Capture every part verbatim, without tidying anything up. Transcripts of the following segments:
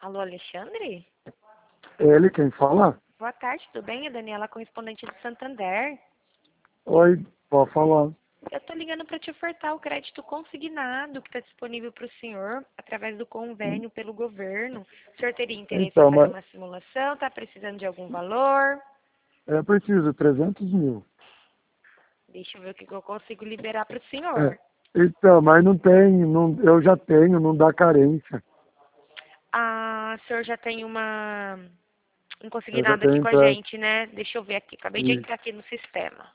Alô, Alexandre? Ele, quem fala? Boa tarde, tudo bem? É Daniela, correspondente de Santander. Oi, pode falar. Eu tô ligando para te ofertar o crédito consignado que está disponível para o senhor através do convênio pelo governo. O senhor teria interesse em Então, fazer mas uma simulação? Está precisando de algum valor? é preciso trezentos mil. Deixa eu ver o que que eu consigo liberar para o É. senhor. Então, mas não tem, não, eu já tenho, não dá carência. Ah, o senhor já tem uma um Eu já consignado aqui tenho com a empréstimo. gente, né? Deixa eu ver aqui. Acabei de Isso. entrar aqui no sistema.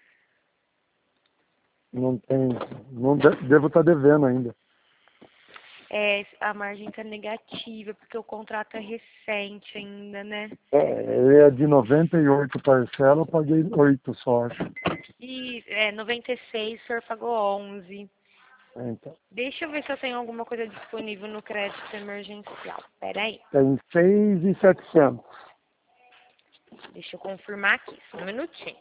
Não tem, não de- devo estar devendo ainda. É, a margem está negativa, porque o contrato é recente ainda, né? É, ele é de noventa e oito parcelas, eu paguei oito só, acho. E é, noventa e seis, o senhor pagou onze. É, Então, Deixa eu ver se eu tenho alguma coisa disponível no crédito emergencial. Pera aí, tem seis mil e setecentos. deixa eu confirmar aqui, só um minutinho.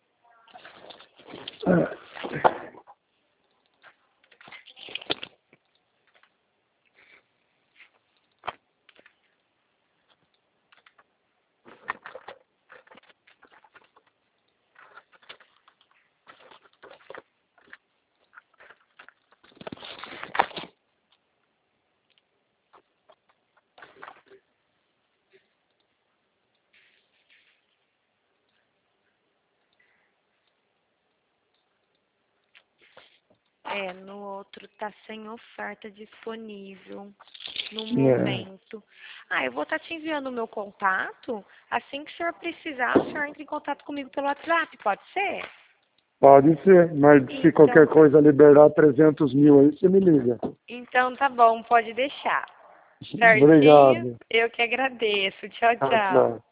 É. É, no outro tá sem oferta disponível no É. momento. Ah, eu vou estar te enviando o meu contato. Assim que o senhor precisar, o senhor entra em contato comigo pelo WhatsApp, pode ser? Pode ser, mas se qualquer Então, coisa liberar trezentos mil aí, você me liga. então tá bom, pode deixar. Certinho? Obrigado. Eu que agradeço. Tchau, Tchau, tchau. tchau.